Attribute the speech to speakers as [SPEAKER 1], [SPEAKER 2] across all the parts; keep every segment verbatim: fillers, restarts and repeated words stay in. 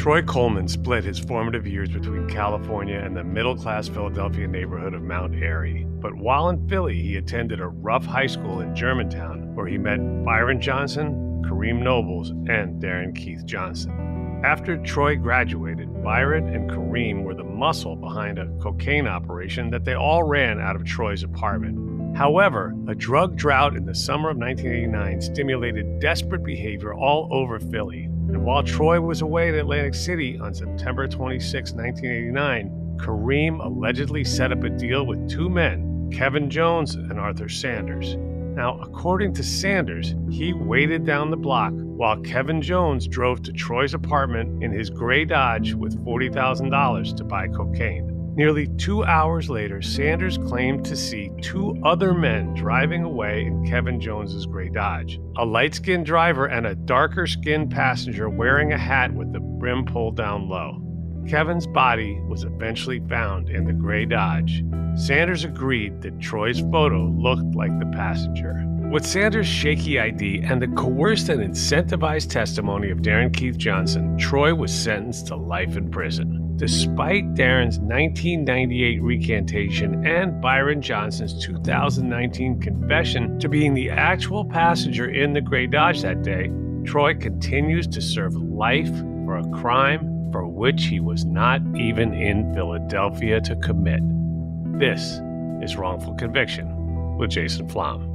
[SPEAKER 1] Troy Coleman split his formative years between California and the middle-class Philadelphia neighborhood of Mount Airy. But while in Philly, he attended a rough high school in Germantown, where he met Byron Johnson, Kareem Nobles, and Darren Keith Johnson. After Troy graduated, Byron and Kareem were the muscle behind a cocaine operation that they all ran out of Troy's apartment. However, a drug drought in the summer of nineteen eighty-nine stimulated desperate behavior all over Philly. And while Troy was away in Atlantic City on September twenty-sixth, nineteen eighty-nine, Kareem allegedly set up a deal with two men, Kevin Jones and Arthur Sanders. Now, according to Sanders, he waited down the block while Kevin Jones drove to Troy's apartment in his gray Dodge with forty thousand dollars to buy cocaine. Nearly two hours later, Sanders claimed to see two other men driving away in Kevin Jones's gray Dodge, a light-skinned driver and a darker-skinned passenger wearing a hat with the brim pulled down low. Kevin's body was eventually found in the gray Dodge. Sanders agreed that Troy's photo looked like the passenger. With Sanders' shaky I D and the coerced and incentivized testimony of Darren Keith Johnson, Troy was sentenced to life in prison. Despite Darren's nineteen ninety-eight recantation and Byron Johnson's two thousand nineteen confession to being the actual passenger in the gray Dodge that day, Troy continues to serve life for a crime for which he was not even in Philadelphia to commit. This is Wrongful Conviction with Jason Flom.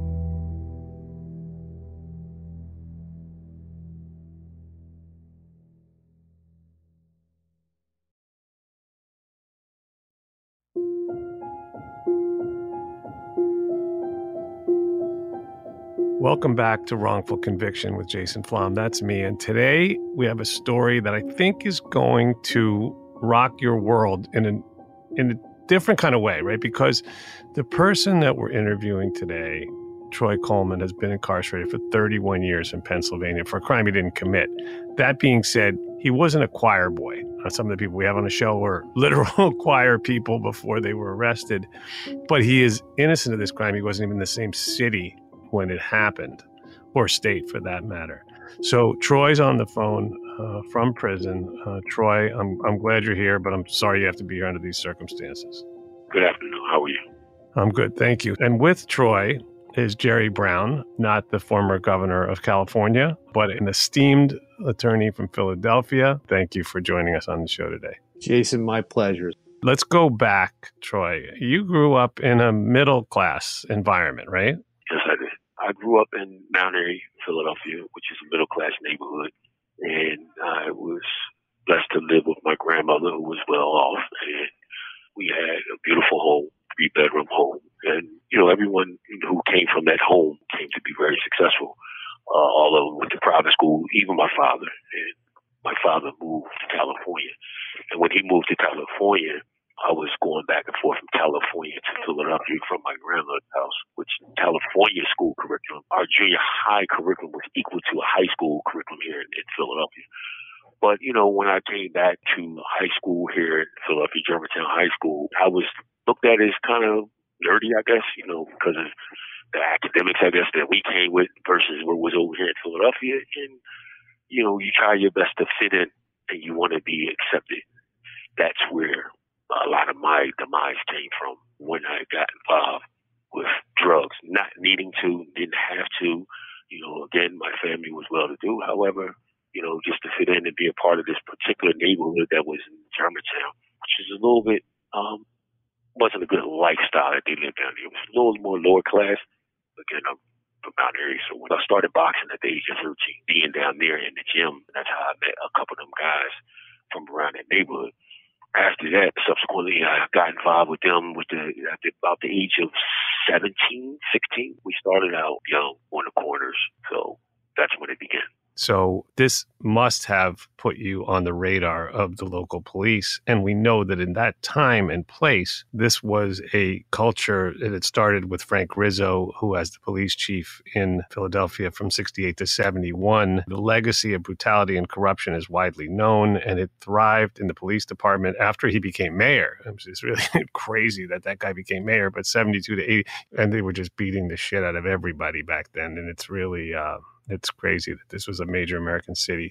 [SPEAKER 1] Welcome back to Wrongful Conviction with Jason Flom. That's me. And today we have a story that I think is going to rock your world in a, in a different kind of way, right? Because the person that we're interviewing today, Troy Coleman, has been incarcerated for thirty-one years in Pennsylvania for a crime he didn't commit. That being said, he wasn't a choir boy. Some of the people we have on the show were literal choir people before they were arrested. But he is innocent of this crime. He wasn't even in the same city when it happened, or state for that matter. So Troy's on the phone uh, from prison. Uh, Troy, I'm I'm glad you're here, but I'm sorry you have to be here under these circumstances.
[SPEAKER 2] Good afternoon. How are you?
[SPEAKER 1] I'm good, thank you. And with Troy is Jerry Brown, not the former governor of California, but an esteemed attorney from Philadelphia. Thank you for joining us on the show today.
[SPEAKER 3] Jason, my pleasure.
[SPEAKER 1] Let's go back, Troy. You grew up in a middle-class environment, right?
[SPEAKER 2] Yes, I did. I grew up in Mount Airy, Philadelphia, which is a middle-class neighborhood, and I was blessed to live with my grandmother, who was well off, and we had a beautiful home, three-bedroom home, and, you know, everyone who came from that home came to be very successful. Uh, all of them went to private school, even my father, and my father moved to California, and when he moved to California, I was going back and forth from California to Philadelphia from my grandmother's house, which California school curriculum, our junior high curriculum was equal to a high school curriculum here in, in Philadelphia. But, you know, when I came back to high school here in Philadelphia, Germantown High School, I was looked at as kind of nerdy, I guess, you know, because of the academics, I guess, that we came with versus what was over here in Philadelphia. And, you know, you try your best to fit in and you want to be accepted. That's where a lot of my demise came from when I got involved with drugs, not needing to, didn't have to. You know, again, my family was well-to-do. However, you know, just to fit in and be a part of this particular neighborhood that was in Germantown, which is a little bit, um, wasn't a good lifestyle that they lived down there. It was a little more lower class. Again, I'm from Mount Airy, so when I started boxing at the age of thirteen, being down there in the gym, that's how I met a couple of them guys from around that neighborhood. After that, subsequently, I got involved with them with the, at the about the age of seventeen, sixteen. We started out young on the corners, so that's when it began.
[SPEAKER 1] So this must have put you on the radar of the local police. And we know that in that time and place, this was a culture that had started with Frank Rizzo, who was the police chief in Philadelphia from sixty-eight to seventy-one. The legacy of brutality and corruption is widely known, and it thrived in the police department after he became mayor. It's really crazy that that guy became mayor, but seventy-two to eighty, and they were just beating the shit out of everybody back then. And it's really... Uh, It's crazy that this was a major American city.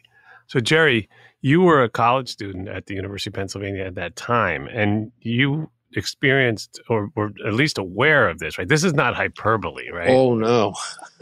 [SPEAKER 1] So, Jerry, you were a college student at the University of Pennsylvania at that time, and you experienced or were at least aware of this, right? This is not hyperbole, right?
[SPEAKER 3] Oh, no.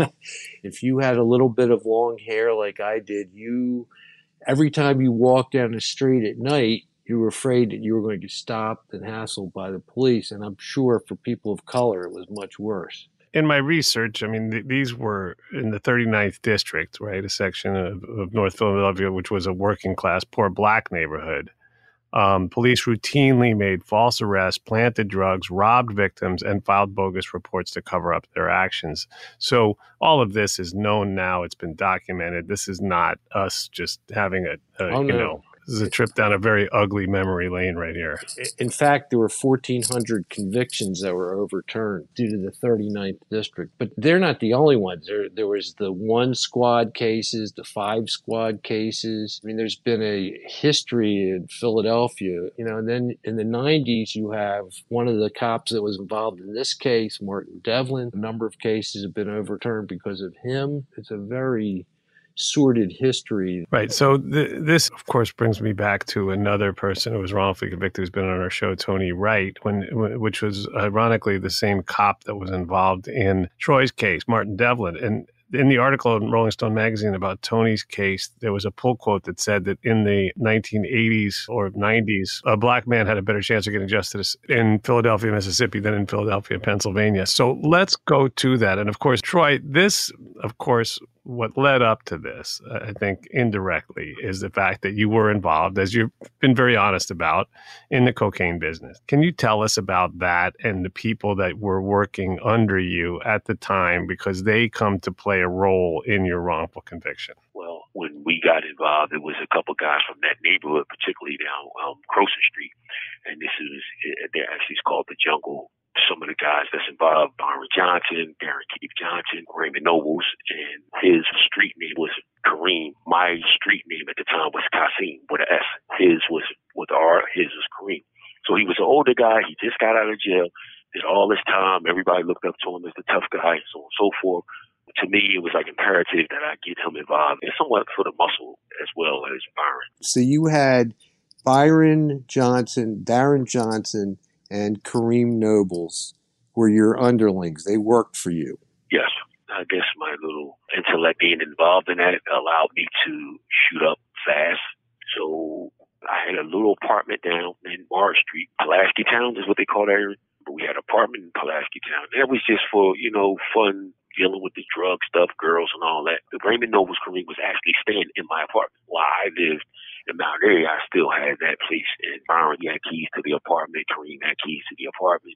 [SPEAKER 3] If you had a little bit of long hair like I did, you every time you walked down the street at night, you were afraid that you were going to get stopped and hassled by the police. And I'm sure for people of color, it was much worse.
[SPEAKER 1] In my research, I mean, th- these were in the thirty-ninth district, right? A section of, of North Philadelphia, which was a working class, poor black neighborhood. Um, police routinely made false arrests, planted drugs, robbed victims, and filed bogus reports to cover up their actions. So all of this is known now. It's been documented. This is not us just having a, a
[SPEAKER 3] Oh,
[SPEAKER 1] you
[SPEAKER 3] no.
[SPEAKER 1] know, this is a trip down a very ugly memory lane right here.
[SPEAKER 3] In fact, there were fourteen hundred convictions that were overturned due to the thirty-ninth district. But they're not the only ones. There, there was the one squad cases, the five squad cases. I mean, there's been a history in Philadelphia, you know, and then in the nineties, you have one of the cops that was involved in this case, Martin Devlin. A number of cases have been overturned because of him. It's a very sordid history.
[SPEAKER 1] Right. So th- this, of course, brings me back to another person who was wrongfully convicted who's been on our show, Tony Wright, when, which was ironically the same cop that was involved in Troy's case, Martin Devlin. And in the article in Rolling Stone magazine about Tony's case, there was a pull quote that said that in the nineteen eighties or nineties, a black man had a better chance of getting justice in Philadelphia, Mississippi than in Philadelphia, Pennsylvania. So let's go to that. And of course, Troy, this, of course, what led up to this, I think indirectly, is the fact that you were involved, as you've been very honest about, in the cocaine business. Can you tell us about that and the people that were working under you at the time, because they come to play a role in your wrongful conviction?
[SPEAKER 2] Well, when we got involved, it was a couple guys from that neighborhood, particularly down um, Croson Street. And this is, they're actually called the Jungle. Some of the guys that's involved, Byron Johnson, Darren Keith Johnson, Raymond Nobles, and his street name was Kareem. My street name at the time was Kasim with an S. His was with R, his was Kareem. So he was an older guy. He just got out of jail, did all this time. Everybody looked up to him as the tough guy, so on and so forth. To me, it was like imperative that I get him involved, and somewhat for the muscle as well as Byron.
[SPEAKER 3] So you had Byron Johnson, Darren Johnson, and Kareem Nobles were your underlings. They worked for you.
[SPEAKER 2] Yes. I guess my little intellect being involved in that allowed me to shoot up fast. So I had a little apartment down in Mars Street. Pulaski Town is what they call that area. But we had an apartment in Pulaski Town. That was just for, you know, fun, dealing with the drug stuff, girls and all that. The Raymond Nobles Kareem was actually staying in my apartment while I lived in Mount Airy. I still had that place, and Byron had keys to the apartment. Kareem had keys to the apartment.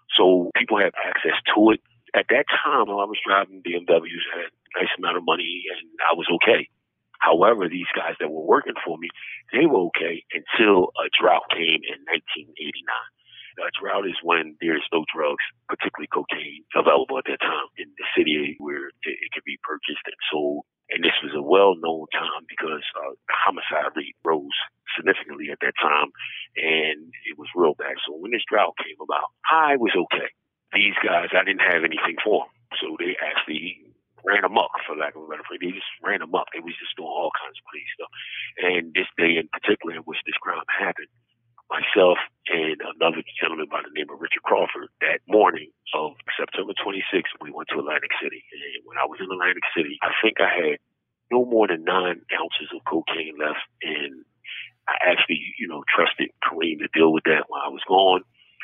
[SPEAKER 2] So people had access to it. At that time, while I was driving B M Ws, I had a nice amount of money, and I was okay. However, these guys that were working for me, they were okay until a drought came in nineteen eighty-nine. A drought is when there's no drugs, particularly cocaine, available at that time in the city where it, it could be purchased and sold. And this was a well-known time because uh, the homicide rate rose significantly at that time, and it was real bad. So when this drought came about, I was okay. These guys, I didn't have anything for them, so they actually ran amok, for lack of a better phrase. They just ran amok. They was just doing all kinds of crazy stuff. And this day in particular in which this crime happened, myself and another gentleman by the name of Richard Crawford, that morning of September twenty-sixth, we went to Atlantic City. And when I was in Atlantic City, I think I had no more than nine ounces of cocaine left. And I actually, you know, trusted Kareem to deal with that while I was gone.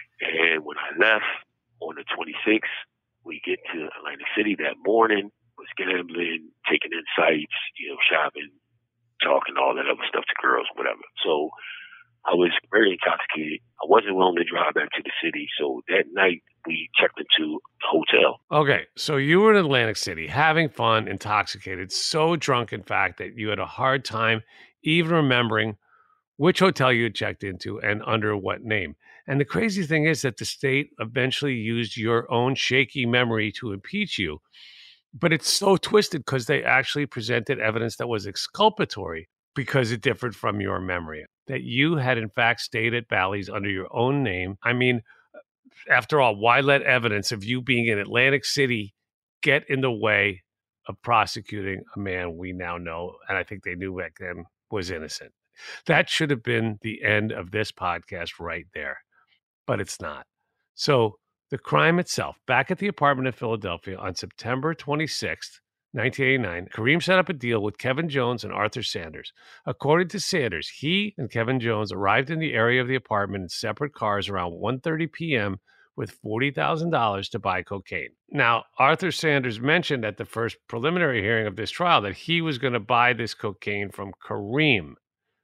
[SPEAKER 2] And when I left on the twenty-sixth, we get to Atlantic City that morning, was gambling, taking in sights, you know, shopping, talking, all that other stuff to girls, whatever. So I was very intoxicated. I wasn't willing to drive back to the city. So that night we checked into the hotel.
[SPEAKER 1] Okay. So you were in Atlantic City having fun, intoxicated, so drunk, in fact, that you had a hard time even remembering which hotel you had checked into and under what name. And the crazy thing is that the state eventually used your own shaky memory to impeach you. But it's so twisted because they actually presented evidence that was exculpatory because it differed from your memory, that you had in fact stayed at Bally's under your own name. I mean, after all, why let evidence of you being in Atlantic City get in the way of prosecuting a man we now know, and I think they knew back then, was innocent. That should have been the end of this podcast right there, but it's not. So the crime itself, back at the apartment in Philadelphia on September twenty-sixth, nineteen eighty-nine, Kareem set up a deal with Kevin Jones and Arthur Sanders. According to Sanders, he and Kevin Jones arrived in the area of the apartment in separate cars around one thirty p.m. with forty thousand dollars to buy cocaine. Now, Arthur Sanders mentioned at the first preliminary hearing of this trial that he was going to buy this cocaine from Kareem,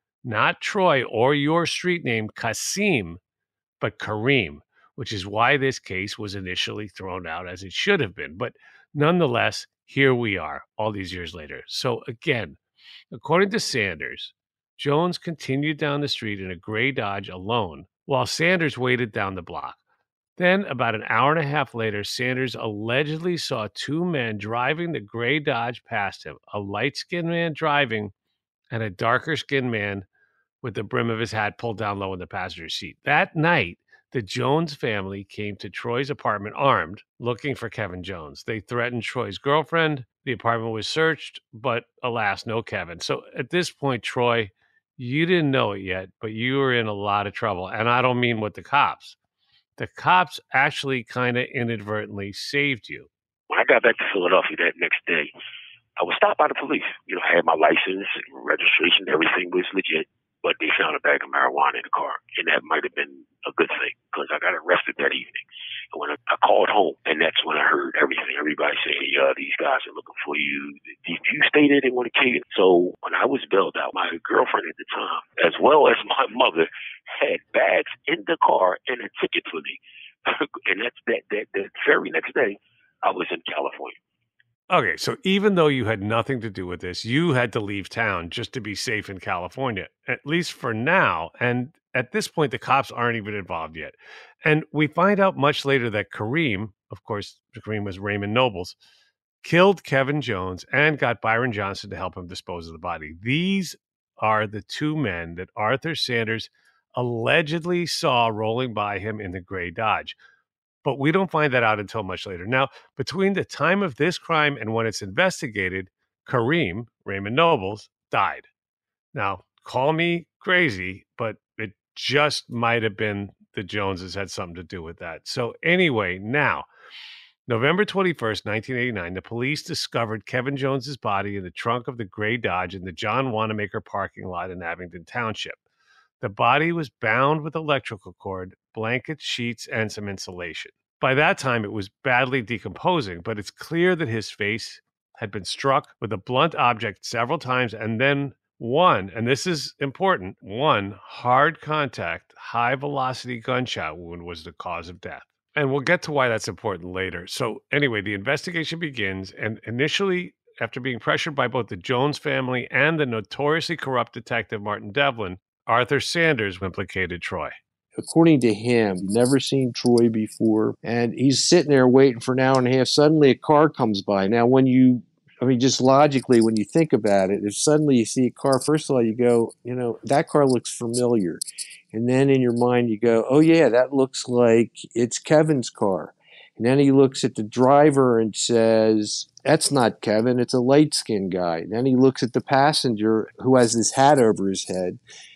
[SPEAKER 1] not Troy or your street name Kasim, but Kareem, which is why this case was initially thrown out as it should have been. But nonetheless, here we are all these years later. So again, according to Sanders, Jones continued down the street in a gray Dodge alone while Sanders waited down the block. Then, about an hour and a half later, Sanders allegedly saw two men driving the gray Dodge past him, a light-skinned man driving and a darker-skinned man with the brim of his hat pulled down low in the passenger seat. That night, the Jones family came to Troy's apartment armed, looking for Kevin Jones. They threatened Troy's girlfriend. The apartment was searched, but alas, no Kevin. So at this point, Troy, you didn't know it yet, but you were in a lot of trouble. And I don't mean with the cops. The cops actually kind of inadvertently saved you.
[SPEAKER 2] When I got back to Philadelphia that next day, I was stopped by the police. You know, I had my license, registration, everything was legit. But they found a bag of marijuana in the car, and that might have been a good thing because I got arrested that evening. And when I, I called home, and that's when I heard everything. Everybody saying, "Yeah, these guys are looking for you. Did you stay there? They want to kill you." So when I was bailed out, my girlfriend at the time, as well as my mother, had bags in the car and a ticket for me. And that's that, that that very next day, I was in California.
[SPEAKER 1] Okay, so even though you had nothing to do with this, you had to leave town just to be safe in California, at least for now. And at this point, the cops aren't even involved yet. And we find out much later that Kareem, of course, Kareem was Raymond Nobles, killed Kevin Jones and got Byron Johnson to help him dispose of the body. These are the two men that Arthur Sanders allegedly saw rolling by him in the gray Dodge. But we don't find that out until much later. Now, between the time of this crime and when it's investigated, Kareem, Raymond Nobles, died. Now, call me crazy, but it just might have been the Joneses had something to do with that. So anyway, now, November twenty-first, nineteen eighty-nine, the police discovered Kevin Jones's body in the trunk of the gray Dodge in the John Wanamaker parking lot in Abingdon Township. The body was bound with electrical cord, blankets, sheets, and some insulation. By that time, it was badly decomposing, but it's clear that his face had been struck with a blunt object several times, and then one, and this is important, one hard contact, high-velocity gunshot wound was the cause of death. And we'll get to why that's important later. So anyway, the investigation begins, and initially, after being pressured by both the Jones family and the notoriously corrupt detective Martin Devlin, Arthur Sanders implicated Troy.
[SPEAKER 3] According to him, he'd never seen Troy before, and he's sitting there waiting for an hour and a half. Suddenly a car comes by. Now, when you, I mean, just logically, when you think about it, if suddenly you see a car, first of all, you go, you know, that car looks familiar. And then in your mind, you go, oh, yeah, that looks like it's Kevin's car. And then he looks at the driver and says, that's not Kevin, it's a light-skinned guy. And then he looks at the passenger who has this hat over his head,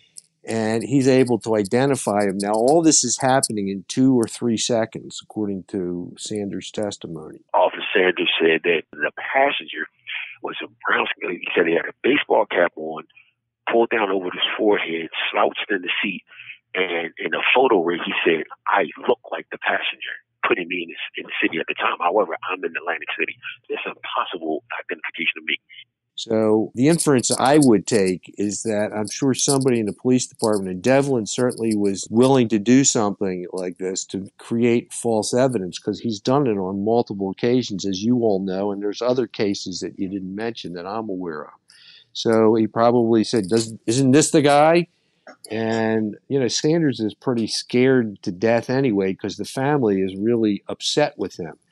[SPEAKER 3] and he's able to identify him. Now, all this is happening in two or three seconds, according to Sanders' testimony.
[SPEAKER 2] Officer Sanders said that the passenger was a brown skin. He said he had a baseball cap on, pulled down over his forehead, slouched in the seat, and in a photo where he said, I look like the passenger, putting me in the, in the city at the time. However, I'm in Atlantic City. It's an impossible identification to me.
[SPEAKER 3] So the inference I would take is that I'm sure somebody in the police department, and Devlin certainly was willing to do something like this to create false evidence, because he's done it on multiple occasions, as you all know, and there's other cases that you didn't mention that I'm aware of. So he probably said, Does, isn't this the guy? And, you know, Sanders is pretty scared to death anyway, because the family is really upset with him.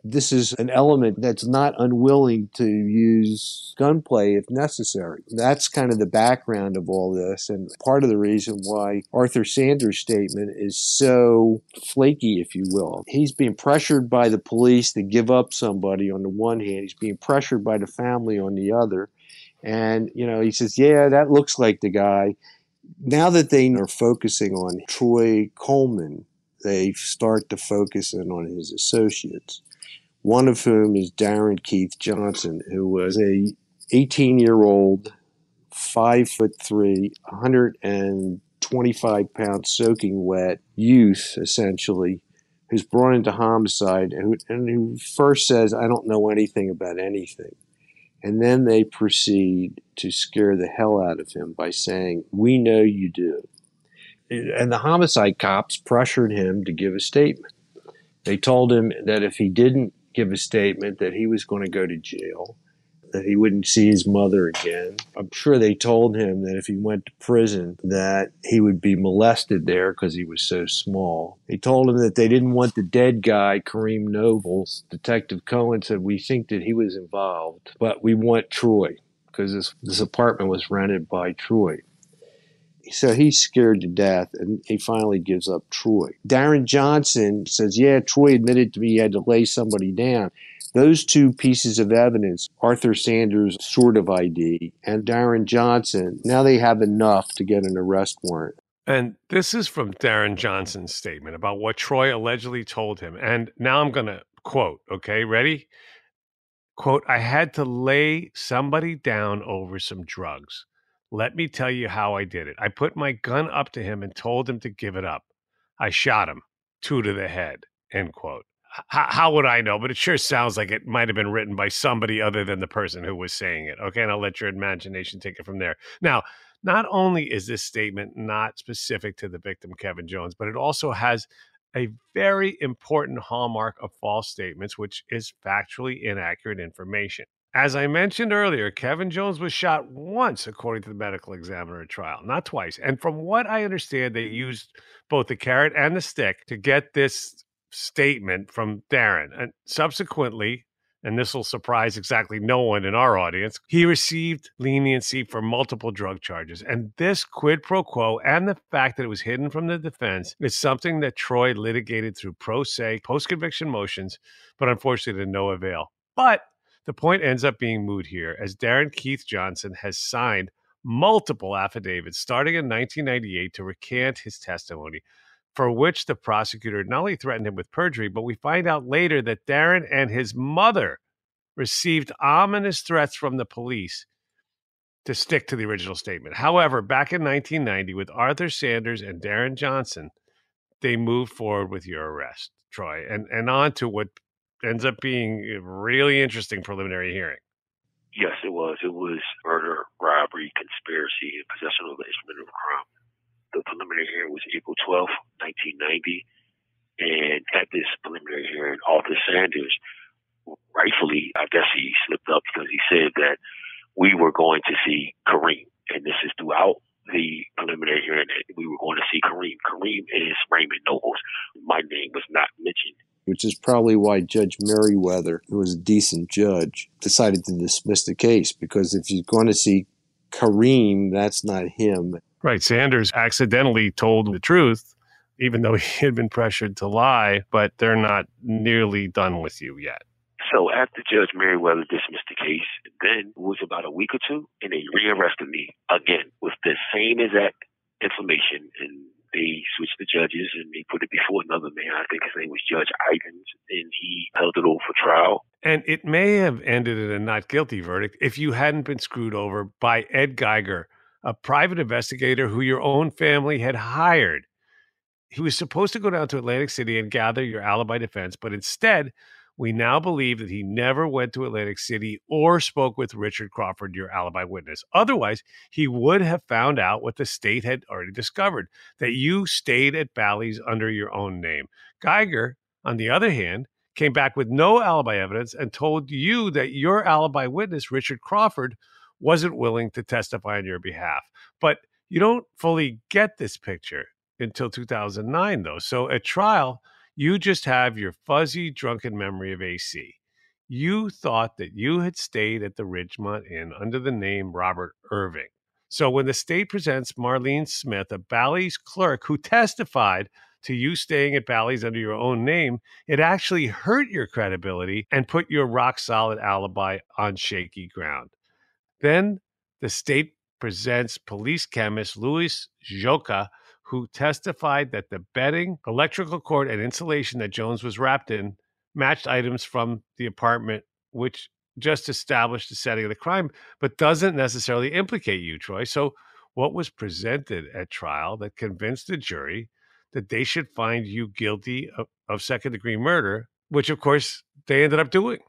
[SPEAKER 3] this is an element that's not unwilling to use gunplay if necessary. That's kind of the background of all this, and part of the reason why Arthur Sanders' statement is so flaky, if you will. He's being pressured by the police to give up somebody on the one hand. He's being pressured by the family on the other. And, you know, he says, yeah, that looks like the guy. Now that they are focusing on Troy Coleman, they start to focus in on his associates, one of whom is Darren Keith Johnson, who was a eighteen-year-old, five foot three, one hundred twenty-five pound soaking wet youth, essentially, who's brought into homicide and who, and who first says, I don't know anything about anything. And then they proceed to scare the hell out of him by saying, we know you do. And the homicide cops pressured him to give a statement. They told him that if he didn't give a statement, that he was going to go to jail, that he wouldn't see his mother again. I'm sure they told him that if he went to prison, that he would be molested there because he was so small. They told him that they didn't want the dead guy, Kareem Nobles. Detective Cohen said, we think that he was involved, but we want Troy because this, this apartment was rented by Troy. So he's scared to death, and he finally gives up Troy. Darren Johnson says, yeah, Troy admitted to me he had to lay somebody down. Those two pieces of evidence, Arthur Sanders' sort of I D and Darren Johnson, now they have enough to get an arrest warrant.
[SPEAKER 1] And this is from Darren Johnson's statement about what Troy allegedly told him. And now I'm going to quote, okay, ready? Quote, I had to lay somebody down over some drugs. Let me tell you how I did it. I put my gun up to him and told him to give it up. I shot him, two to the head, end quote. H- how would I know? But it sure sounds like it might have been written by somebody other than the person who was saying it. Okay, and I'll let your imagination take it from there. Now, not only is this statement not specific to the victim, Kevin Jones, but it also has a very important hallmark of false statements, which is factually inaccurate information. As I mentioned earlier, Kevin Jones was shot once, according to the medical examiner at trial, not twice. And from what I understand, they used both the carrot and the stick to get this statement from Darren. And subsequently, and this will surprise exactly no one in our audience, he received leniency for multiple drug charges. And this quid pro quo and the fact that it was hidden from the defense is something that Troy litigated through pro se post-conviction motions, but unfortunately to no avail. But the point ends up being moot here, as Darren Keith Johnson has signed multiple affidavits starting in nineteen ninety-eight to recant his testimony, for which the prosecutor not only threatened him with perjury, but we find out later that Darren and his mother received ominous threats from the police to stick to the original statement. However, back in nineteen ninety, with Arthur Sanders and Darren Johnson, they moved forward with your arrest, Troy, and, and on to what ends up being a really interesting preliminary hearing.
[SPEAKER 2] Yes, it was. It was murder, robbery, conspiracy, and possession of an instrument of crime. The preliminary hearing was April twelfth, nineteen ninety. And at this preliminary hearing, Arthur Sanders, rightfully, I guess he slipped up because he said that we were going to see Kareem. And this is throughout the preliminary hearing that we were going to see Kareem. Kareem is Raymond Nobles. My name was not mentioned.
[SPEAKER 3] Which is probably why Judge Merriweather, who was a decent judge, decided to dismiss the case, because if you're going to see Kareem, that's not him.
[SPEAKER 1] Right. Sanders accidentally told the truth, even though he had been pressured to lie, but they're not nearly done with you yet.
[SPEAKER 2] So after Judge Merriweather dismissed the case, then it was about a week or two, and they rearrested me again with the same exact information, and they switched the judges and they put it before another man. I think his name was Judge Ivins, and he held it over for trial.
[SPEAKER 1] And it may have ended in a not guilty verdict if you hadn't been screwed over by Ed Geiger, a private investigator who your own family had hired. He was supposed to go down to Atlantic City and gather your alibi defense, but instead, we now believe that he never went to Atlantic City or spoke with Richard Crawford, your alibi witness. Otherwise, he would have found out what the state had already discovered, that you stayed at Bally's under your own name. Geiger, on the other hand, came back with no alibi evidence and told you that your alibi witness, Richard Crawford, wasn't willing to testify on your behalf. But you don't fully get this picture until two thousand nine, though. So at trial, You just have your fuzzy, drunken memory of A C. You thought that you had stayed at the Ridgemont Inn under the name Robert Irving. So when the state presents Marlene Smith, a Bally's clerk who testified to you staying at Bally's under your own name, it actually hurt your credibility and put your rock-solid alibi on shaky ground. Then the state presents police chemist Louis Joka, who testified that the bedding, electrical cord, and insulation that Jones was wrapped in matched items from the apartment, which just established the setting of the crime, but doesn't necessarily implicate you, Troy. So what was presented at trial that convinced the jury that they should find you guilty of, of second-degree murder, which, of course, they ended up doing?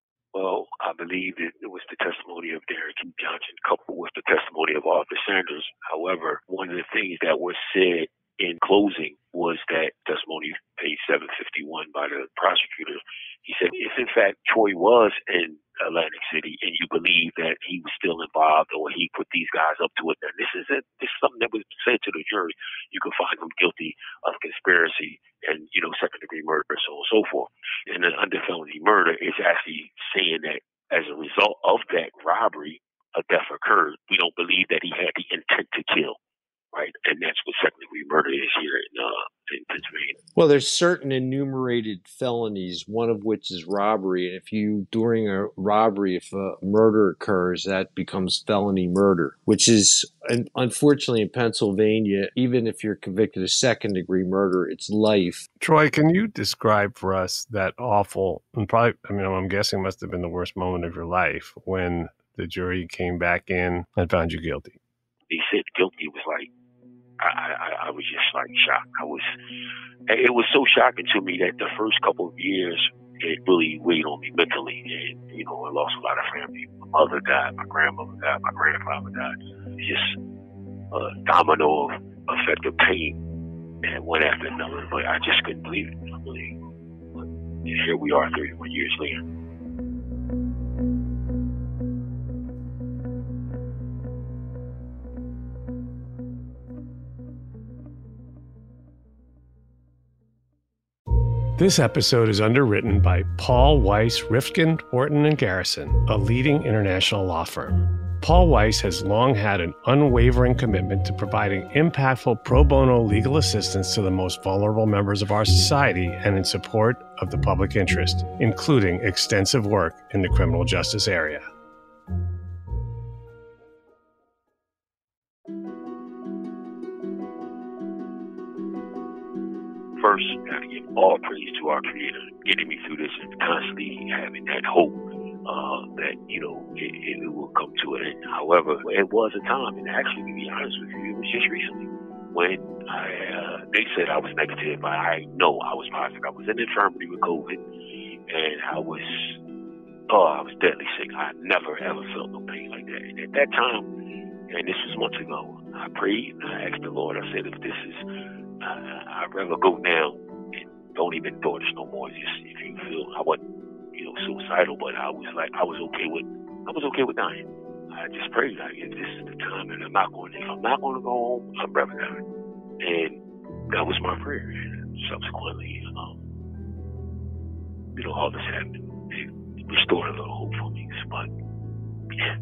[SPEAKER 2] Well, I believe that it was the testimony of Derek E. Johnson coupled with the testimony of Arthur Sanders. However, one of the things that was said in closing was that testimony, page seven fifty-one by the prosecutor. He said, if in fact Troy was in Atlantic City and you believe that he was still involved or he put these guys up to it, then this is it. This is something that was said to the jury. You could find him guilty of conspiracy and, you know, second degree murder, so on and so forth. And then under felony murder is actually saying that as a result of that robbery, a death occurred. We don't believe that he had the intent to kill. Right, and that's what second degree murder is here in, uh, in Pennsylvania.
[SPEAKER 3] Well, there's certain enumerated felonies, one of which is robbery. And if you, during a robbery, if a murder occurs, that becomes felony murder, which is, unfortunately, in Pennsylvania, even if you're convicted of second degree murder, it's life.
[SPEAKER 1] Troy, can you describe for us that awful, and probably, I mean, I'm guessing must have been the worst moment of your life when the jury came back in and found you guilty?
[SPEAKER 2] They said guilty was like, I, I, I was just like shocked. I was, it was so shocking to me that the first couple of years, it really weighed on me mentally. And, you know, I lost a lot of family. My mother died, my grandmother died, my grandfather died. It's just a domino of effect of pain and one after another. But I just couldn't believe it. I believe. But here we are thirty-one years later.
[SPEAKER 1] This episode is underwritten by Paul Weiss, Rifkin, Orton, and Garrison, a leading international law firm. Paul Weiss has long had an unwavering commitment to providing impactful pro bono legal assistance to the most vulnerable members of our society and in support of the public interest, including extensive work in the criminal justice area.
[SPEAKER 2] First, got to give all praise to our Creator, getting me through this and constantly having that hope uh, that, you know, it, it will come to an end. However, it was a time, and actually, to be honest with you, it was just recently when I, uh, they said I was negative, but I know I was positive. I was in the infirmary with COVID, and I was, oh, I was deadly sick. I never, ever felt no pain like that. And at that time, and this was months ago, I prayed, and I asked the Lord, I said, if this is, Uh, I'd rather go now and don't even thought this no more. Just if you feel I wasn't, you know, suicidal, but I was like I was okay with I was okay with dying. I just prayed like if this is the time and I'm not going if I'm not going to go home, I'm rather die. And that was my prayer. And subsequently, um, you know, all this happened. It restored a little hope for me. But yeah.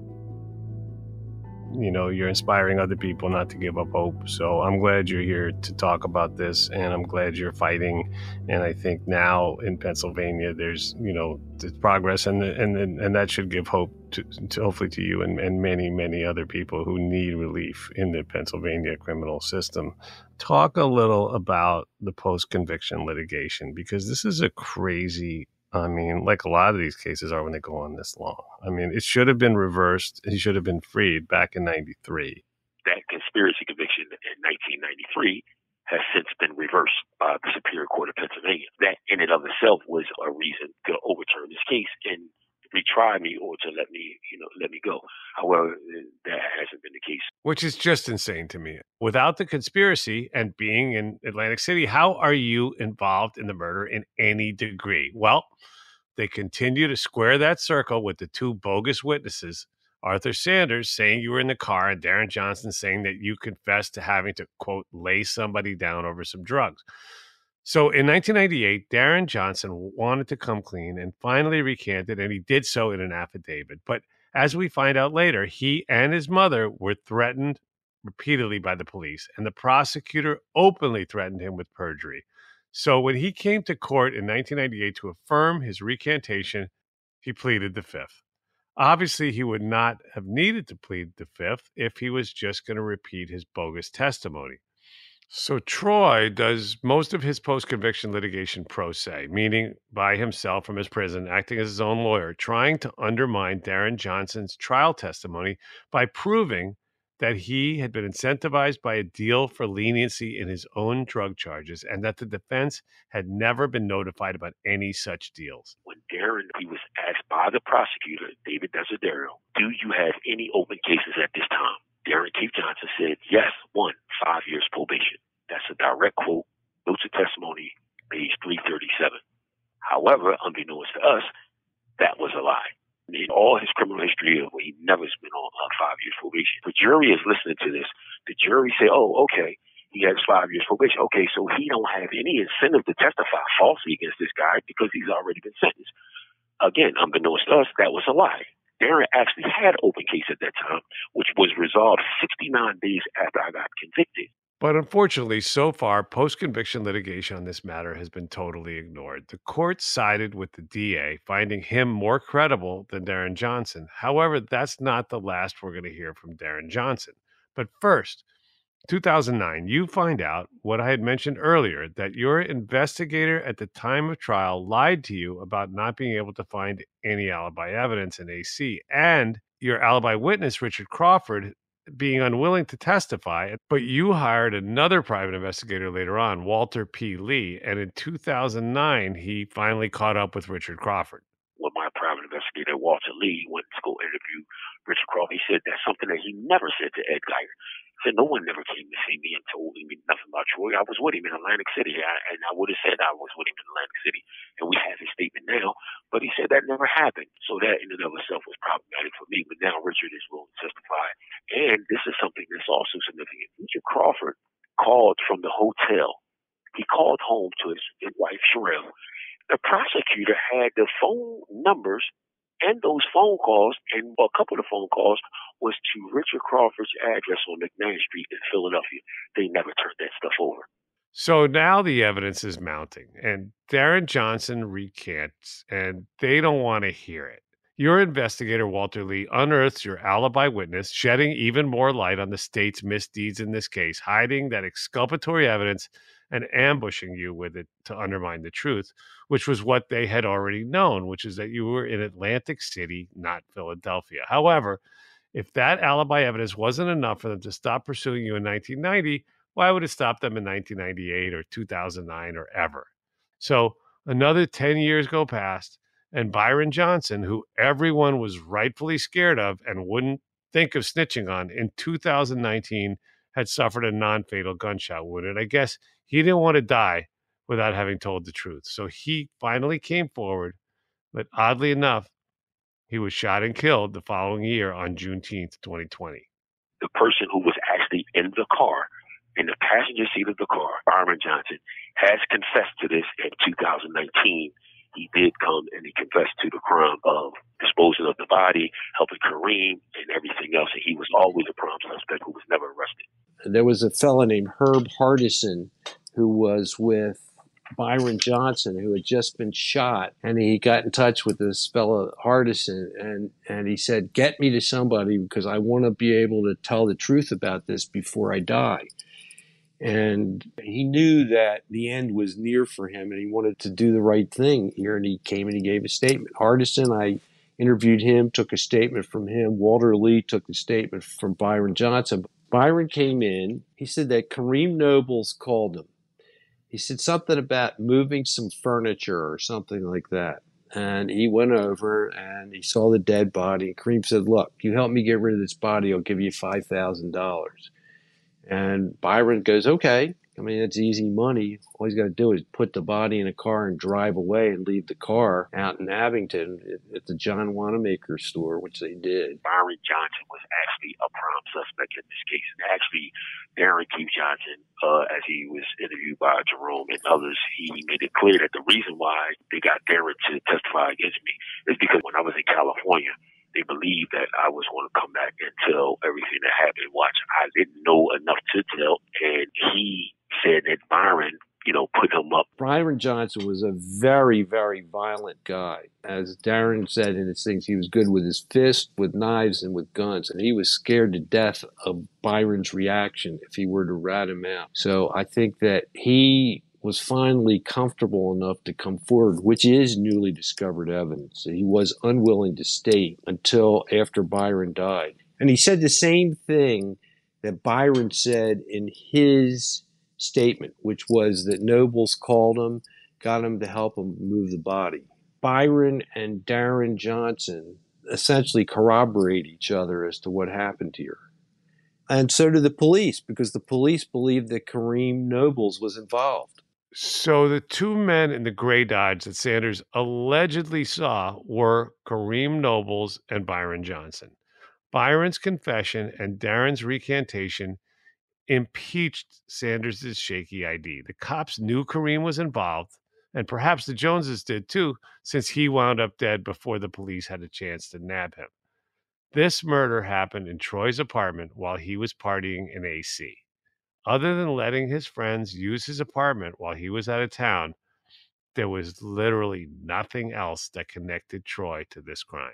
[SPEAKER 1] You know, you're inspiring other people not to give up hope. So I'm glad you're here to talk about this, and I'm glad you're fighting. And I think now in Pennsylvania, there's, you know, there's progress, and and and that should give hope to, to hopefully to you and, and many, many other people who need relief in the Pennsylvania criminal system. Talk a little about the post-conviction litigation, because this is a crazy I mean, like a lot of these cases are when they go on this long. I mean, it should have been reversed. He should have been freed back in ninety-three.
[SPEAKER 2] That conspiracy conviction in nineteen ninety-three has since been reversed by the Superior Court of Pennsylvania. That in and of itself was a reason to overturn this case and retry me or to let me, you know, let me go. However, that hasn't been the case.
[SPEAKER 1] Which is just insane to me. Without the conspiracy and being in Atlantic City, how are you involved in the murder in any degree? Well, they continue to square that circle with the two bogus witnesses, Arthur Sanders saying you were in the car and Darren Johnson saying that you confessed to having to, quote, lay somebody down over some drugs. So in nineteen ninety-eight, Darren Johnson wanted to come clean and finally recanted, and he did so in an affidavit. But as we find out later, he and his mother were threatened repeatedly by the police, and the prosecutor openly threatened him with perjury. So when he came to court in nineteen ninety-eight to affirm his recantation, he pleaded the fifth. Obviously, he would not have needed to plead the fifth if he was just going to repeat his bogus testimony. So Troy does most of his post-conviction litigation pro se, meaning by himself from his prison, acting as his own lawyer, trying to undermine Darren Johnson's trial testimony by proving that he had been incentivized by a deal for leniency in his own drug charges and that the defense had never been notified about any such deals.
[SPEAKER 2] When Darren, he was asked by the prosecutor, David Desiderio, do you have any open cases at this time? Darren Keith Johnson said, yes, one, five years probation. That's a direct quote, notes of testimony, page three thirty-seven. However, unbeknownst to us, that was a lie. In all his criminal history, he never's been on uh, five years probation. The jury is listening to this. The jury say, oh, okay, he has five years probation. Okay, so he don't have any incentive to testify falsely against this guy because he's already been sentenced. Again, unbeknownst to us, that was a lie. Darren actually had open case at that time, which was resolved sixty-nine days after I got convicted.
[SPEAKER 1] But unfortunately, so far, post-conviction litigation on this matter has been totally ignored. The court sided with the D A, finding him more credible than Darren Johnson. However, that's not the last we're going to hear from Darren Johnson. But first, two thousand nine, you find out what I had mentioned earlier, that your investigator at the time of trial lied to you about not being able to find any alibi evidence in A C, and your alibi witness, Richard Crawford, being unwilling to testify, but you hired another private investigator later on, Walter P. Lee, and in two thousand nine, he finally caught up with Richard Crawford.
[SPEAKER 2] When my private investigator, Walter Lee, went to go interview Richard Crawford, he said that's something that he never said to Ed Geiger. He said no one never came to see me and told me nothing about Troy. I was with him in Atlantic City, and I would have said I was with him in Atlantic City, and we have his statement now, but he said that never happened. So that in and of itself was problematic for me, but now Richard is willing to testify. And this is something that's also significant. Richard Crawford called from the hotel. He called home to his, his wife, Sherelle. The prosecutor had the phone numbers and those phone calls, and a couple of the phone calls was to Richard Crawford's address on McMahon Street in Philadelphia. They never turned that stuff over.
[SPEAKER 1] So now the evidence is mounting, and Darren Johnson recants, and they don't want to hear it. Your investigator, Walter Lee, unearths your alibi witness, shedding even more light on the state's misdeeds in this case, hiding that exculpatory evidence and ambushing you with it to undermine the truth, which was what they had already known, which is that you were in Atlantic City, not Philadelphia. However, if that alibi evidence wasn't enough for them to stop pursuing you in nineteen ninety, why would it stop them in nineteen ninety-eight or two thousand nine or ever? So another ten years go past, and Byron Johnson, who everyone was rightfully scared of and wouldn't think of snitching on, in two thousand nineteen had suffered a non-fatal gunshot wound. And I guess he didn't want to die without having told the truth. So he finally came forward, but oddly enough, he was shot and killed the following year on Juneteenth, twenty twenty.
[SPEAKER 2] The person who was actually in the car, in the passenger seat of the car, Byron Johnson, has confessed to this in two thousand nineteen. He did come and he confessed to the crime of disposing of the body, helping Kareem, and everything else. And he was always a prime suspect who was never arrested.
[SPEAKER 3] There was a fellow named Herb Hardison who was with Byron Johnson, who had just been shot, and he got in touch with this fellow Hardison, and, and he said, get me to somebody because I want to be able to tell the truth about this before I die. And he knew that the end was near for him, and he wanted to do the right thing here, and he came and he gave a statement. Hardison, I interviewed him, took a statement from him. Walter Lee took a statement from Byron Johnson. Byron came in. He said that Kareem Nobles called him. He said something about moving some furniture or something like that. And he went over and he saw the dead body. Kareem said, look, you help me get rid of this body, I'll give you five thousand dollars. And Byron goes, okay. I mean, it's easy money. All he's got to do is put the body in a car and drive away and leave the car out in Abington at the John Wanamaker store, which they did.
[SPEAKER 2] Byron Johnson was actually a prime suspect in this case. And actually, Darren Keith Johnson, uh, as he was interviewed by Jerome and others, he made it clear that the reason why they got Darren to testify against me is because when I was in California, they believed that I was going to come back and tell everything that happened. Watch, I didn't know enough to tell, and he said that Byron, you know, put him up.
[SPEAKER 3] Byron Johnson was a very, very violent guy. As Darren said in his things, he was good with his fists, with knives, and with guns. And he was scared to death of Byron's reaction if he were to rat him out. So I think that he was finally comfortable enough to come forward, which is newly discovered evidence that he was unwilling to state until after Byron died. And he said the same thing that Byron said in his statement, which was that Nobles called him, got him to help him move the body. Byron and Darren Johnson essentially corroborate each other as to what happened here. And so do the police, because the police believe that Kareem Nobles was involved.
[SPEAKER 1] So the two men in the gray Dodge that Sanders allegedly saw were Kareem Nobles and Byron Johnson. Byron's confession and Darren's recantation impeached Sanders' shaky I D. The cops knew Kareem was involved, and perhaps the Joneses did too, since he wound up dead before the police had a chance to nab him. This murder happened in Troy's apartment while he was partying in A C. Other than letting his friends use his apartment while he was out of town, there was literally nothing else that connected Troy to this crime.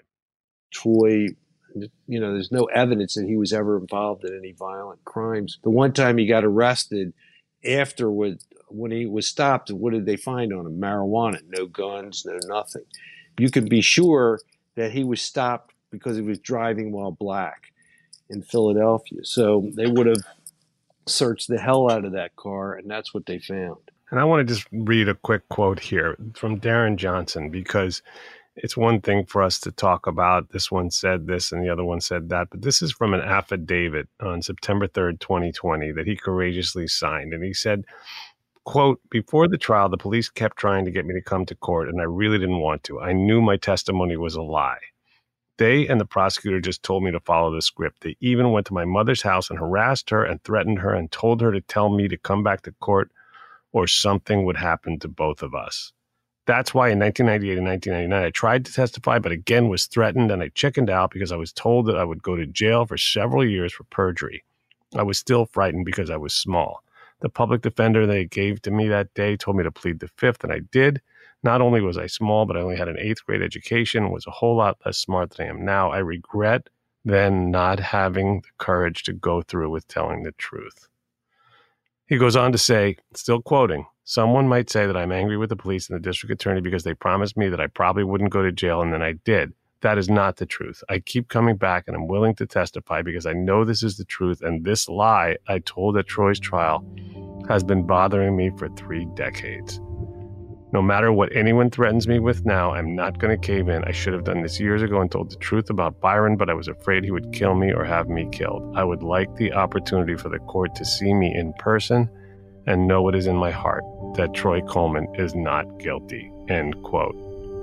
[SPEAKER 3] Troy, you know, there's no evidence that he was ever involved in any violent crimes. The one time he got arrested afterward, when he was stopped, what did they find on him? Marijuana, no guns, no nothing. You can be sure that he was stopped because he was driving while black in Philadelphia. So they would have searched the hell out of that car, and that's what they found.
[SPEAKER 1] And I want to just read a quick quote here from Darren Johnson, because it's one thing for us to talk about this one said this and the other one said that, but this is from an affidavit on September third, twenty twenty that he courageously signed. And he said, quote, "Before the trial, the police kept trying to get me to come to court, and I really didn't want to. I knew my testimony was a lie. They and the prosecutor just told me to follow the script. They even went to my mother's house and harassed her and threatened her and told her to tell me to come back to court or something would happen to both of us. That's why in nineteen ninety-eight and nineteen ninety-nine, I tried to testify, but again was threatened, and I chickened out because I was told that I would go to jail for several years for perjury. I was still frightened because I was small. The public defender they gave to me that day told me to plead the fifth, and I did. Not only was I small, but I only had an eighth grade education, was a whole lot less smart than I am now. I regret then not having the courage to go through with telling the truth." He goes on to say, still quoting, "Someone might say that I'm angry with the police and the district attorney because they promised me that I probably wouldn't go to jail, and then I did. That is not the truth. I keep coming back, and I'm willing to testify because I know this is the truth, and this lie I told at Troy's trial has been bothering me for three decades. No matter what anyone threatens me with now, I'm not going to cave in. I should have done this years ago and told the truth about Byron, but I was afraid he would kill me or have me killed. I would like the opportunity for the court to see me in person and know what is in my heart, that Troy Coleman is not guilty." End quote.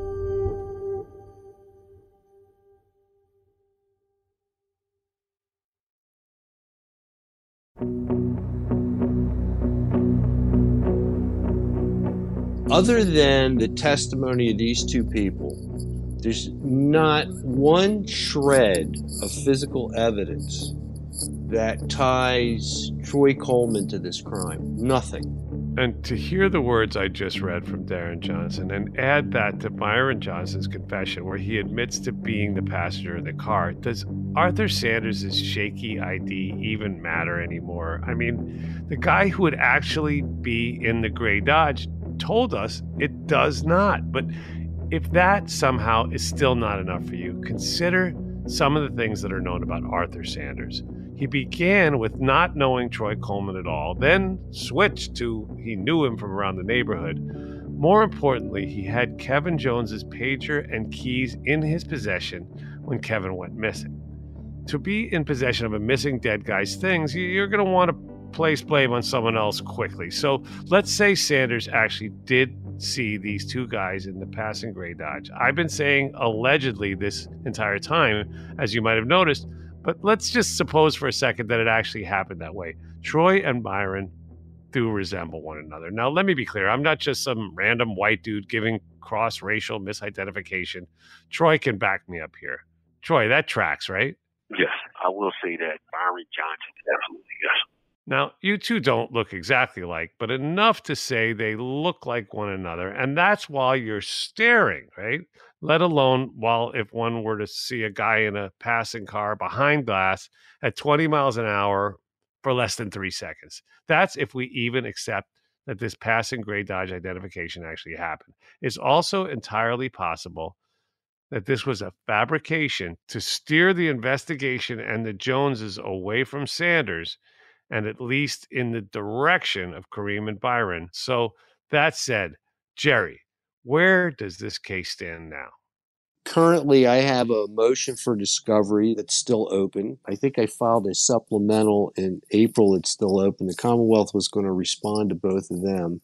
[SPEAKER 3] Other than the testimony of these two people, there's not one shred of physical evidence that ties Troy Coleman to this crime. Nothing.
[SPEAKER 1] And to hear the words I just read from Darren Johnson and add that to Byron Johnson's confession where he admits to being the passenger in the car, does Arthur Sanders' shaky I D even matter anymore? I mean, the guy who would actually be in the gray Dodge told us it does not. But if that somehow is still not enough for you, consider some of the things that are known about Arthur Sanders. He began with not knowing Troy Coleman at all, then switched to he knew him from around the neighborhood. More importantly, he had Kevin Jones's pager and keys in his possession when Kevin went missing. To be in possession of a missing dead guy's things, you're going to want to place blame on someone else quickly. So let's say Sanders actually did see these two guys in the passing gray Dodge. I've been saying allegedly this entire time, as you might have noticed, but let's just suppose for a second that it actually happened that way. Troy and Byron do resemble one another. Now, let me be clear. I'm not just some random white dude giving cross-racial misidentification. Troy can back me up here. Troy, that tracks, right?
[SPEAKER 2] Yes, I will say that. Byron Johnson, absolutely, yes.
[SPEAKER 1] Now, you two don't look exactly alike, but enough to say they look like one another. And that's while you're staring, right? Let alone while if one were to see a guy in a passing car behind glass at twenty miles an hour for less than three seconds. That's if we even accept that this passing gray Dodge identification actually happened. It's also entirely possible that this was a fabrication to steer the investigation and the Joneses away from Sanders and at least in the direction of Kareem and Byron. So that said, Jerry, where does this case stand now?
[SPEAKER 3] Currently, I have a motion for discovery that's still open. I think I filed a supplemental in April. It's still open. The Commonwealth was going to respond to both of them,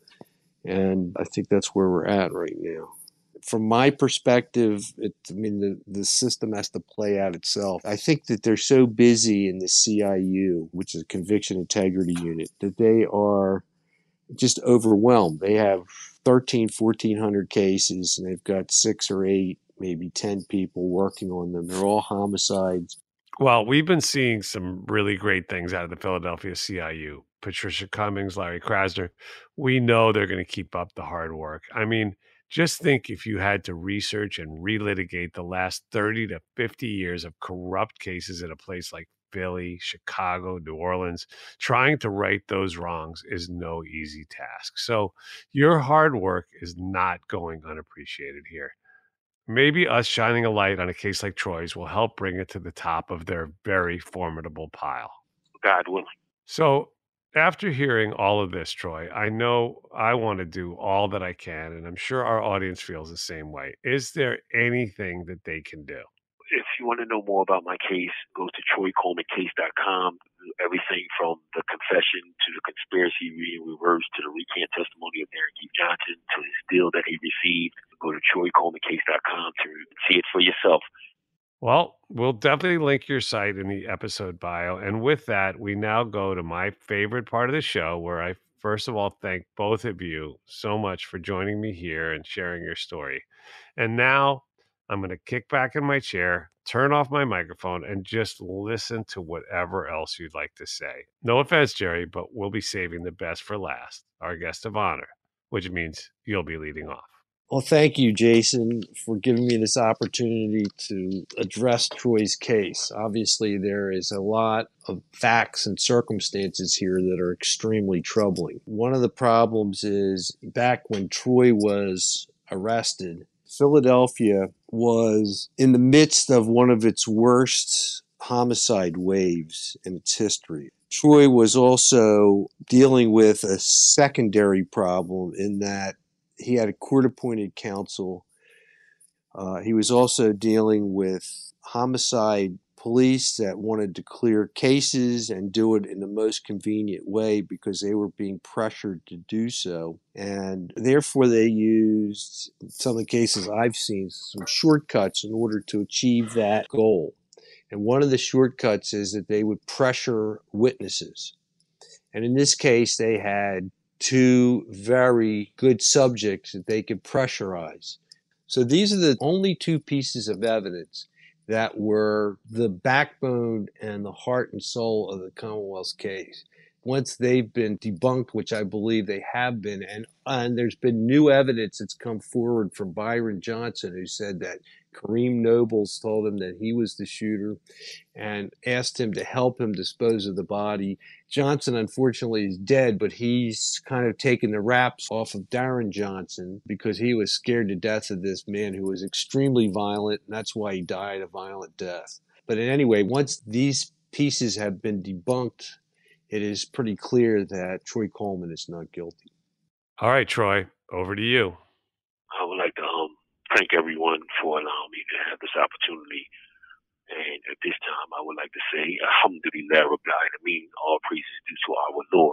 [SPEAKER 3] and I think that's where we're at right now. From my perspective, it, I mean, the, the system has to play out itself. I think that they're so busy in the C I U, which is a Conviction Integrity Unit, that they are just overwhelmed. They have thirteen, fourteen hundred cases, and they've got six or eight, maybe ten people working on them. They're all homicides.
[SPEAKER 1] Well, we've been seeing some really great things out of the Philadelphia C I U. Patricia Cummings, Larry Krasner. We know they're going to keep up the hard work. I mean, just think if you had to research and relitigate the last thirty to fifty years of corrupt cases at a place like Philly, Chicago, New Orleans, trying to right those wrongs is no easy task. So your hard work is not going unappreciated here. Maybe us shining a light on a case like Troy's will help bring it to the top of their very formidable pile.
[SPEAKER 2] God willing.
[SPEAKER 1] So after hearing all of this, Troy, I know I want to do all that I can, and I'm sure our audience feels the same way. Is there anything that they can do?
[SPEAKER 2] If you want to know more about my case, go to troy coleman case dot com. Everything from the confession to the conspiracy being reversed to the recant testimony of Darren Keith Johnson to his deal that he received. Go to troy coleman case dot com to see it for yourself.
[SPEAKER 1] Well, we'll definitely link your site in the episode bio. And with that, we now go to my favorite part of the show, where I first of all thank both of you so much for joining me here and sharing your story. And now I'm going to kick back in my chair, turn off my microphone, and just listen to whatever else you'd like to say. No offense, Jerry, but we'll be saving the best for last, our guest of honor, which means you'll be leading off.
[SPEAKER 3] Well, thank you, Jason, for giving me this opportunity to address Troy's case. Obviously, there is a lot of facts and circumstances here that are extremely troubling. One of the problems is back when Troy was arrested, Philadelphia was in the midst of one of its worst homicide waves in its history. Troy was also dealing with a secondary problem in that he had a court-appointed counsel. Uh, he was also dealing with homicide police that wanted to clear cases and do it in the most convenient way because they were being pressured to do so. And therefore, they used, in some of the cases I've seen, some shortcuts in order to achieve that goal. And one of the shortcuts is that they would pressure witnesses. And in this case, they had two very good subjects that they could pressurize. So these are the only two pieces of evidence that were the backbone and the heart and soul of the Commonwealth's case. Once they've been debunked, which I believe they have been, and, and there's been new evidence that's come forward from Byron Johnson, who said that Kareem Nobles told him that he was the shooter and asked him to help him dispose of the body. Johnson, unfortunately, is dead, but he's kind of taken the wraps off of Darren Johnson because he was scared to death of this man who was extremely violent, and that's why he died a violent death. But anyway, once these pieces have been debunked, it is pretty clear that Troy Coleman is not guilty.
[SPEAKER 1] All right, Troy, over to you.
[SPEAKER 2] I would like to um, thank everyone for allowing me to have this opportunity. And at this time, I would like to say, Alhamdulillah Rabbil Alameen, all praises due to our Lord.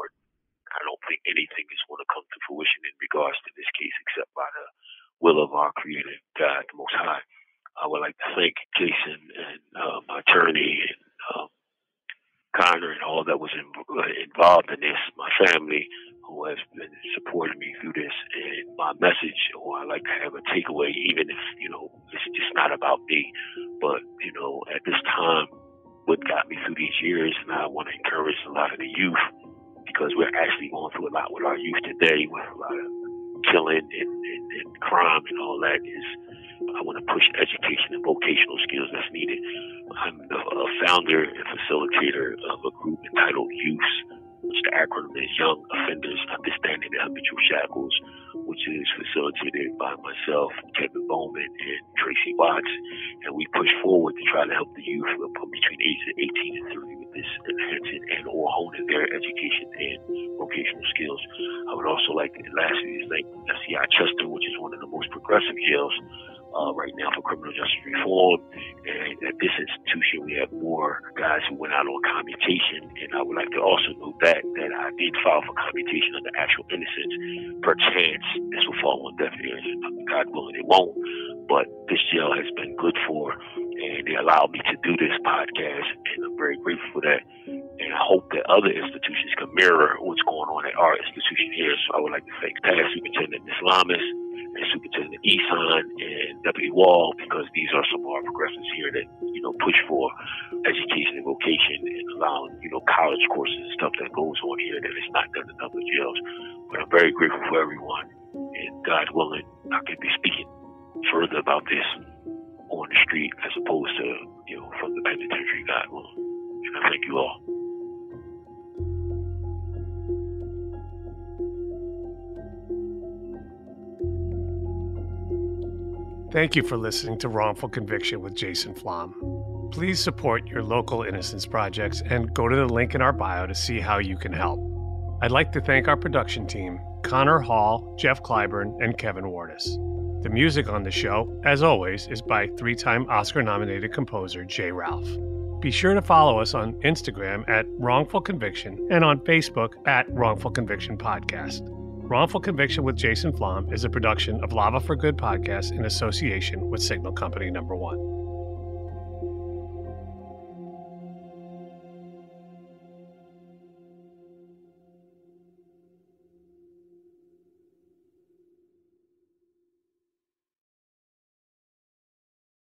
[SPEAKER 2] anything is going to come to fruition in regards to this case, except by the will of our Creator, God, the Most High. I would like to thank Jason and uh, my attorney and um, Connor and all that was in, uh, involved in this, my family who has been supporting me through this, and my message, or I like to have a takeaway, even if, you know, it's just not about me, but, you know, at this time, what got me through these years, and I want to encourage a lot of the youth, because we're actually going through a lot with our youth today, with a lot of killing and, and, and crime and all that, is I want to push education and vocational skills that's needed. I'm the a founder and facilitator of a group entitled YOUTHS, which the acronym is Young Offenders Understanding the Habitual Shackles, which is facilitated by myself, Kevin Bowman, and Tracy Watts. And we push forward to try to help the youth between ages of eighteen and thirty with this enhancing and or honing their education and vocational skills. I would also like to lastly thank F C I Chester, which is one of the most progressive jails Uh, right now for criminal justice reform. And at this institution, we have more guys who went out on commutation. And I would like to also note that, that I did file for commutation under actual innocence. Perchance, this will fall on deaf ears, and God willing, it won't. But this jail has been good for, and they allowed me to do this podcast, and I'm very grateful for that. And I hope that other institutions can mirror what's going on at our institution here. So I would like to thank Past Superintendent Islamis and Superintendent Esan and Deputy Wall, because these are some of our progressives here that, you know, push for education and vocation and allowing, you know, college courses and stuff that goes on here that is not done in other jails. But I'm very grateful for everyone. And God willing, I can be speaking further about this on the street as opposed to, you know, from the penitentiary, God willing. And I thank you all.
[SPEAKER 1] Thank you for listening to Wrongful Conviction with Jason Flom. Please support your local innocence projects and go to the link in our bio to see how you can help. I'd like to thank our production team, Connor Hall, Jeff Clyburn, and Kevin Wardis. The music on the show, as always, is by three-time Oscar-nominated composer Jay Ralph. Be sure to follow us on Instagram at Wrongful Conviction and on Facebook at Wrongful Conviction Podcast. Wrongful Conviction with Jason Flom is a production of Lava for Good podcast in association with Signal Company Number One.